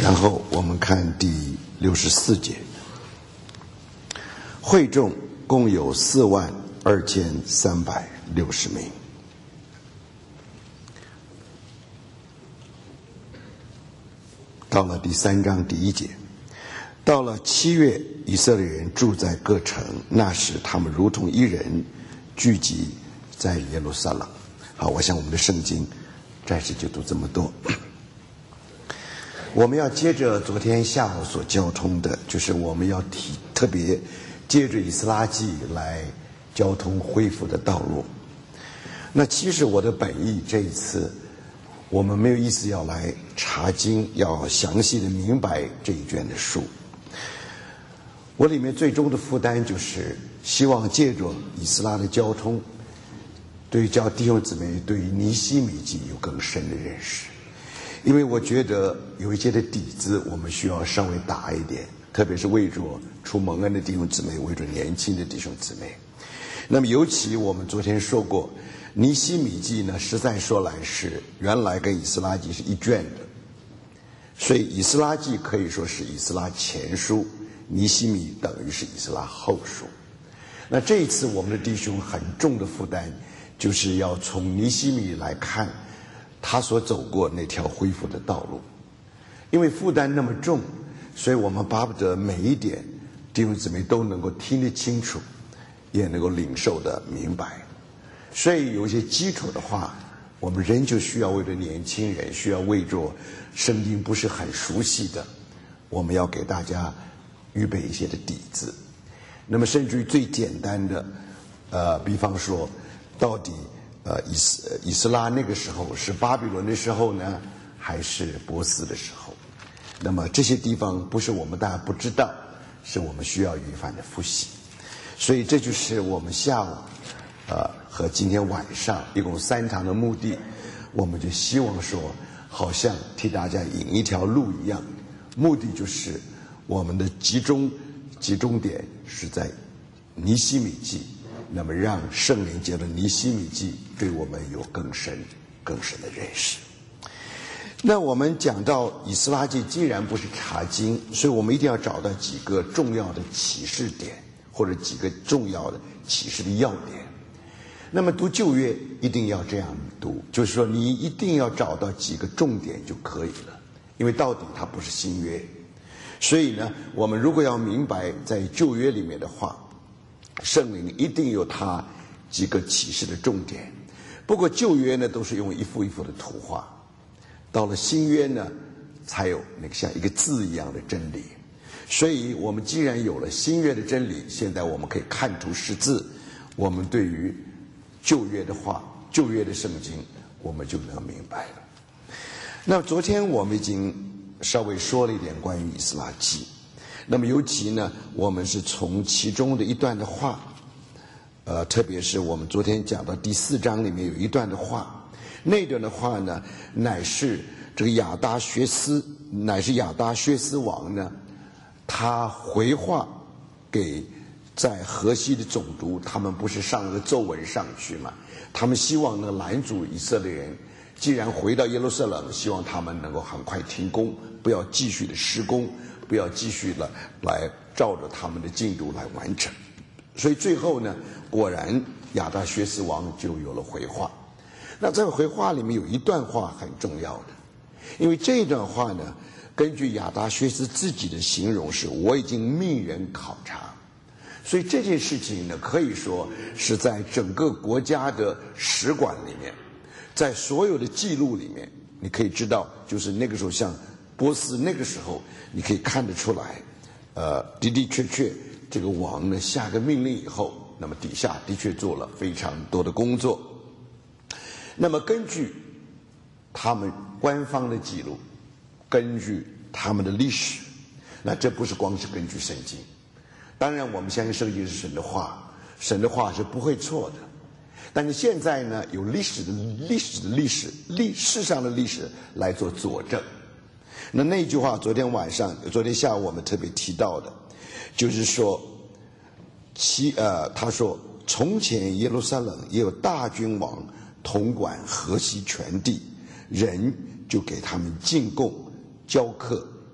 然后我们看第64节，会众共有42360名。到了第3章第1节，到了7月，以色列人住在各城，那时他们如同一人聚集在耶路撒冷。好，我想我们的圣经暂时就读这么多。我们要接着昨天下午所交通的，就是我们要特别接着以斯拉记来交通恢复的道路。那其实我的本意这一次我们没有意思要来查经，要详细的明白这一卷的书。我里面最终的负担就是希望借着以斯拉的交通，对教弟兄姊妹对于尼希米记有更深的认识。因为我觉得有一些的底子我们需要稍微打一点，特别是为着出蒙恩的弟兄姊妹，为着年轻的弟兄姊妹。那么尤其我们昨天说过，尼希米记呢，实在说来是原来跟以斯拉记是一卷的，所以以斯拉记可以说是以斯拉前书，尼希米等于是以斯拉后书。那这一次我们的弟兄很重的负担，就是要从尼希米来看他所走过那条恢复的道路。因为负担那么重，所以我们巴不得每一点弟兄姊妹都能够听得清楚，也能够领受得明白。所以有一些基础的话，我们仍旧需要为着年轻人，需要为着圣经不是很熟悉的，我们要给大家预备一些的底子。那么甚至于最简单的比方说到底以斯拉那个时候是巴比伦的时候呢，还是波斯的时候？那么这些地方不是我们大家不知道，是我们需要一番的复习。所以这就是我们下午和今天晚上一共3堂的目的。我们就希望说，好像替大家引一条路一样，目的就是我们的集中点是在尼希米记，那么让圣灵借着尼希米记对我们有更深的认识。那我们讲到以斯拉记既然不是查经，所以我们一定要找到几个重要的启示点，或者几个重要的启示的要点。那么读旧约一定要这样读，就是说你一定要找到几个重点就可以了，因为到底它不是新约。所以呢，我们如果要明白在旧约里面的话，圣灵一定有它几个启示的重点。不过旧约呢都是用一幅一幅的图画，到了新约呢才有那个像一个字一样的真理。所以我们既然有了新约的真理，现在我们可以看图识字，我们对于旧约的话，旧约的圣经我们就能明白了。那昨天我们已经稍微说了一点关于以斯拉记，那么尤其呢我们是从其中的一段的话，特别是我们昨天讲到第4章里面有一段的话，那段的话呢乃是这个亚达薛斯王呢，他回话给在河西的总督，他们不是上了个奏文上去嘛？他们希望能拦阻以色列人，既然回到耶路撒冷，希望他们能够很快停工，不要继续的施工，不要继续的来照着他们的进度来完成。所以最后呢，果然亚达薛斯王就有了回话。那这个回话里面有一段话很重要的，因为这段话呢，根据亚达薛斯自己的形容是我已经命人考察。所以这件事情呢，可以说是在整个国家的史馆里面，在所有的记录里面，你可以知道，就是那个时候像波斯那个时候，你可以看得出来，的确这个王呢下个命令以后，那么底下的确做了非常多的工作。那么根据他们官方的记录，根据他们的历史，那这不是光是根据圣经。当然我们相信圣经是神的话，神的话是不会错的。但是现在呢，有历史上的历史来做佐证。那句话昨天下午我们特别提到的，就是说他说从前耶路撒冷也有大君王统管河西全地，人就给他们进贡交课，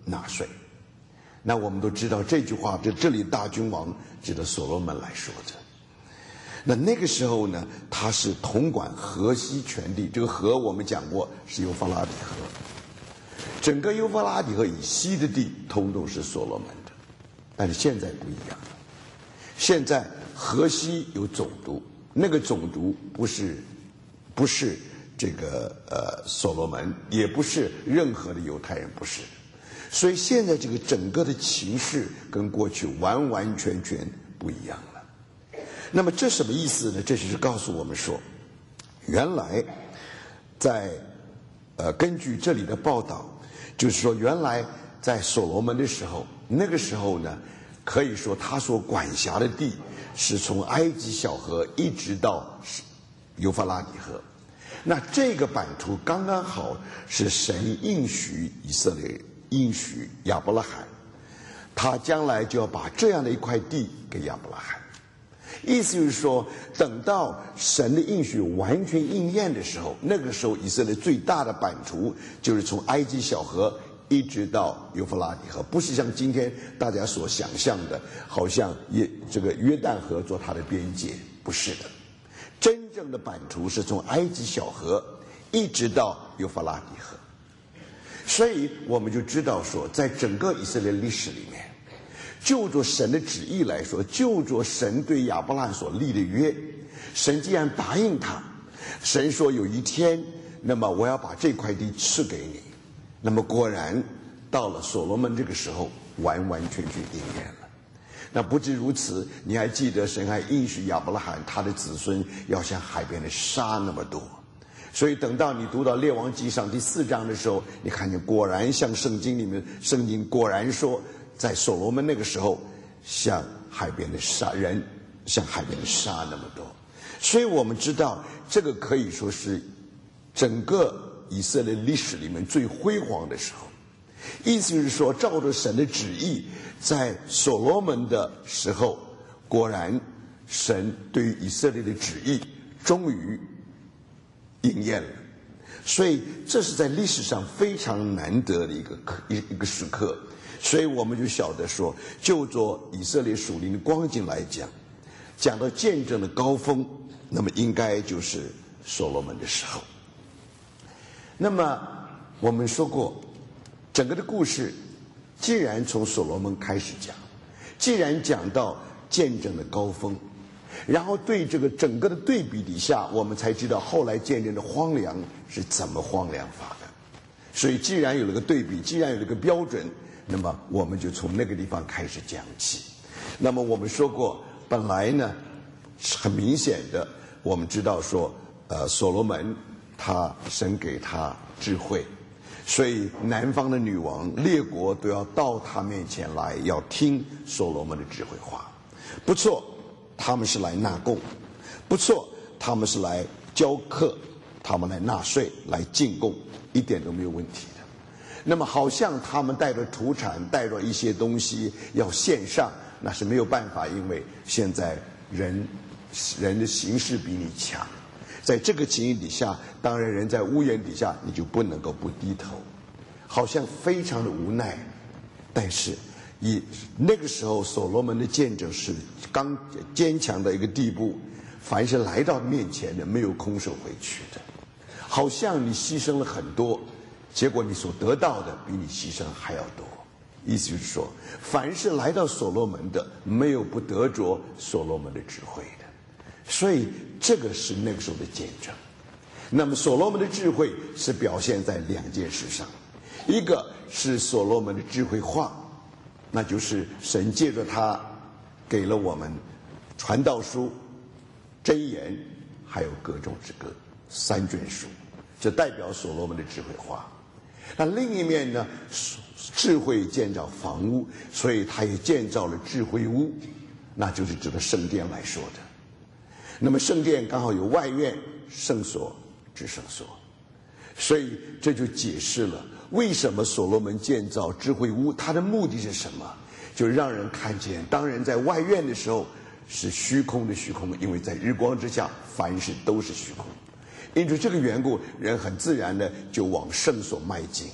纳税。那我们都知道这句话，这里大君王指的所罗门来说的。那个时候呢，他是统管河西全地，这个河我们讲过是幼发拉底河，整个幼发拉底河以西的地通通是所罗门的。但是现在不一样了，现在河西有总督，那个总督不是这个所罗门，也不是任何的犹太人，不是。所以现在这个整个的情势跟过去完完全全不一样了。那么这什么意思呢？这就是告诉我们说，原来在根据这里的报道，就是说原来在所罗门的时候，那个时候呢，可以说他所管辖的地是从埃及小河一直到幼发拉底河。那这个版图刚刚好是神应许以色列，应许亚伯拉罕，他将来就要把这样的一块地给亚伯拉罕。意思就是说，等到神的应许完全应验的时候，那个时候以色列最大的版图就是从埃及小河一直到幼发拉底河，不是像今天大家所想象的，好像这个约旦河做它的边界，不是的。真正的版图是从埃及小河一直到幼发拉底河。所以我们就知道说，在整个以色列历史里面，就着神的旨意来说，就着神对亚伯拉罕所立的约，神既然答应他，神说有一天，那么我要把这块地赐给你。那么果然到了所罗门这个时候，完完全全应验了。那不止如此，你还记得神还应许亚伯拉罕他的子孙要像海边的沙那么多。所以等到你读到列王纪上第4章的时候，你看见果然像圣经果然说，在所罗门那个时候，像海边的沙人，像海边的沙那么多。所以我们知道，这个可以说是整个以色列历史里面最辉煌的时候。意思就是说，照着神的旨意，在所罗门的时候，果然神对于以色列的旨意终于应验了。所以这是在历史上非常难得的一个时刻。所以我们就晓得说，就着以色列属灵的光景来讲，讲到见证的高峰，那么应该就是所罗门的时候。那么我们说过，整个的故事既然从所罗门开始讲，既然讲到见证的高峰，然后对这个整个的对比底下，我们才知道后来见证的荒凉是怎么荒凉法的。所以既然有了个对比，既然有了个标准，那么我们就从那个地方开始讲起。那么我们说过，本来呢很明显的，我们知道说所罗门神给他智慧，所以南方的女王列国都要到他面前来，要听所罗门的智慧话。不错，他们是来纳贡，不错，他们是来交课，他们来纳税，来进贡，一点都没有问题的。那么好像他们带着土产，带着一些东西要献上，那是没有办法，因为现在人的形势比你强。在这个情形底下，当然人在屋檐底下，你就不能够不低头，好像非常的无奈。但是那个时候所罗门的见证是刚坚强的一个地步，凡是来到面前的，没有空手回去的。好像你牺牲了很多，结果你所得到的比你牺牲还要多。意思就是说，凡是来到所罗门的，没有不得着所罗门的智慧的。所以这个是那个时候的见证。那么所罗门的智慧是表现在2件事上，一个是所罗门的智慧话，那就是神借着他给了我们传道书、箴言还有歌中之歌3卷书，这代表所罗门的智慧话。那另一面呢，智慧建造房屋，所以他也建造了智慧屋，那就是指的圣殿来说的。那么圣殿刚好有外院、圣所、至圣所，所以这就解释了为什么所罗门建造智慧屋，他的目的是什么？就让人看见，当人在外院的时候是虚空的虚空，因为在日光之下凡事都是虚空。因此这个缘故，人很自然的就往圣所迈进。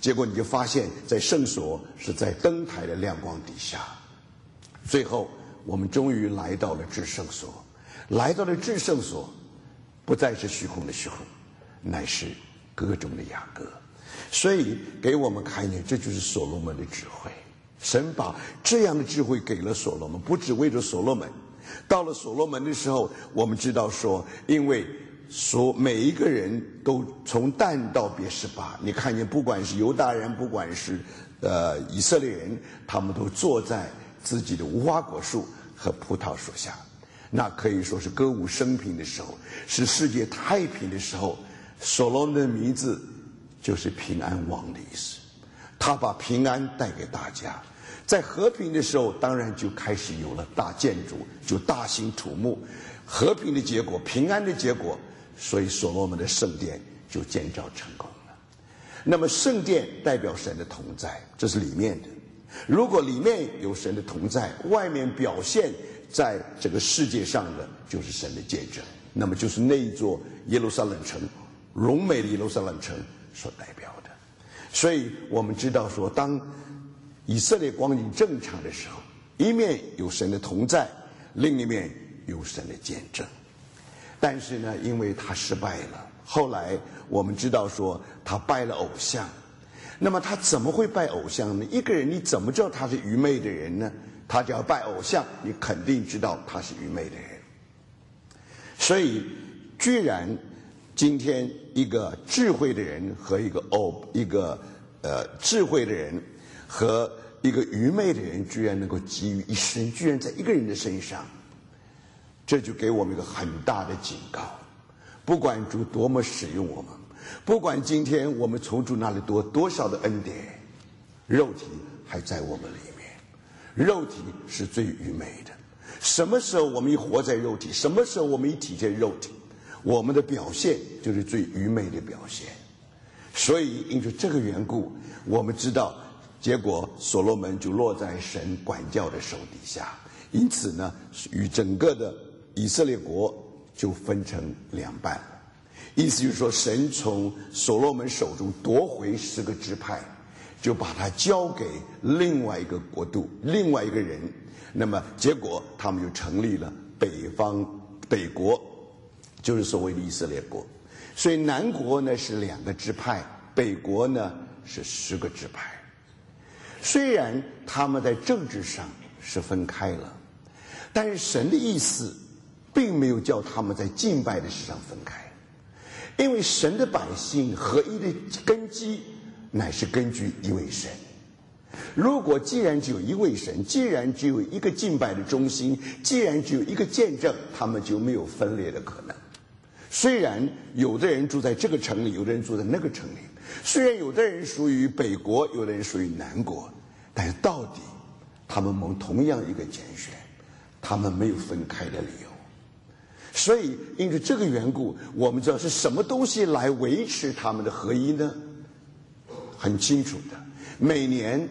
结果你就发现，在圣所是在灯台的亮光底下。最后，我们终于来到了至圣所。来到了至圣所，不再是虚空的虚空，乃是歌中的雅歌。所以给我们看见，这就是所罗门的智慧。神把这样的智慧给了所罗门，不只为了所罗门。到了所罗门的时候，我们知道说，因为每一个人都从但到别是巴，你看见不管是犹大人，不管是以色列人，他们都坐在自己的无花果树和葡萄树下。那可以说是歌舞升平的时候，是世界太平的时候。所罗门的名字就是平安王的意思，他把平安带给大家。在和平的时候，当然就开始有了大建筑，就大兴土木。和平的结果，平安的结果，所以所罗门的圣殿就建造成功了。那么圣殿代表神的同在，这是里面的。如果里面有神的同在，外面表现在这个世界上的就是神的见证，那么就是那一座耶路撒冷城，荣美的耶路撒冷城所代表的。所以我们知道说，当以色列光景正常的时候，一面有神的同在，另一面有神的见证。但是呢，因为他失败了，后来我们知道说他拜了偶像。那么他怎么会拜偶像呢？一个人你怎么知道他是愚昧的人呢？他只要拜偶像，你肯定知道他是愚昧的人。所以居然今天一个智慧的人和一个智慧的人和一个愚昧的人居然能够集于一身，居然在一个人的身上，这就给我们一个很大的警告。不管主多么使用我们，不管今天我们从主那里多多少的恩典，肉体还在我们里面，肉体是最愚昧的。什么时候我们一活在肉体，什么时候我们一体现肉体，我们的表现就是最愚昧的表现。所以因着这个缘故，我们知道结果所罗门就落在神管教的手底下，因此呢，与整个的以色列国就分成两半。意思就是说，神从所罗门手中夺回10个支派，就把它交给另外一个国度，另外一个人。那么结果他们就成立了北国，就是所谓的以色列国。所以南国呢是2个支派，北国呢是10个支派。虽然他们在政治上是分开了，但是神的意思并没有叫他们在敬拜的事上分开。因为神的百姓合一的根基乃是根据一位神。如果既然只有一位神，既然只有一个敬拜的中心，既然只有一个见证，他们就没有分裂的可能。虽然有的人住在这个城里，有的人住在那个城里，虽然有的人属于北国，有的人属于南国，但是到底他们蒙同样一个拣选，他们没有分开的理由。所以因着这个缘故，我们知道是什么东西来维持他们的合一呢？很清楚的，每年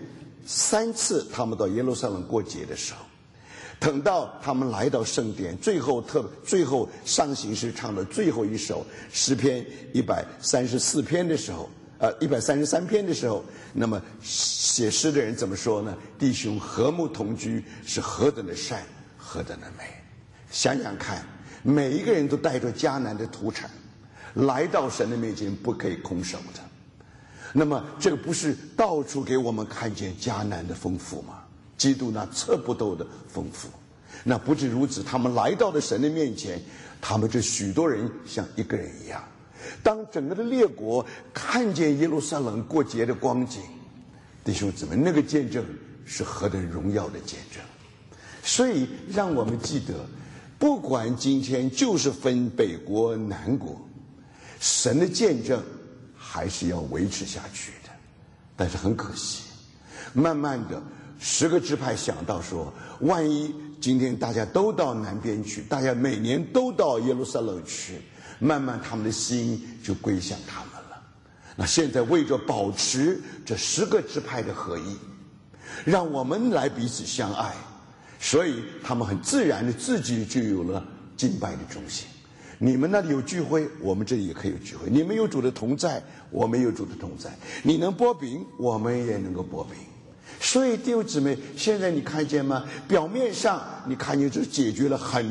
3次他们到耶路撒冷过节的时候，等到他们来到圣殿，最后上行诗唱的最后一首诗篇134篇的时候，133篇的时候，那么写诗的人怎么说呢？弟兄和睦同居是何等的善，何等的美。想想看，每一个人都带着迦南的土产来到神的面前，不可以空手的。那么这个不是到处给我们看见迦南的丰富吗？基督那测不透的丰富。那不止如此，他们来到了神的面前，他们这许多人像一个人一样。当整个的列国看见耶路撒冷过节的光景，弟兄姊妹，那个见证是何等荣耀的见证。所以让我们记得，不管今天就是分北国南国，神的见证还是要维持下去的。但是很可惜，慢慢的10个支派想到说，万一今天大家都到南边去，大家每年都到耶路撒冷去，慢慢他们的心就归向他们了。那现在为着保持这10个支派的合一，让我们来彼此相爱，所以他们很自然的自己就有了敬拜的中心。 你们那里有聚会，我们这里也可以有聚会；你们有主的同在，我们有主的同在。你能剥饼，我们也能够剥饼。所以弟兄姊妹，现在你看见吗？表面上你看见这解决了很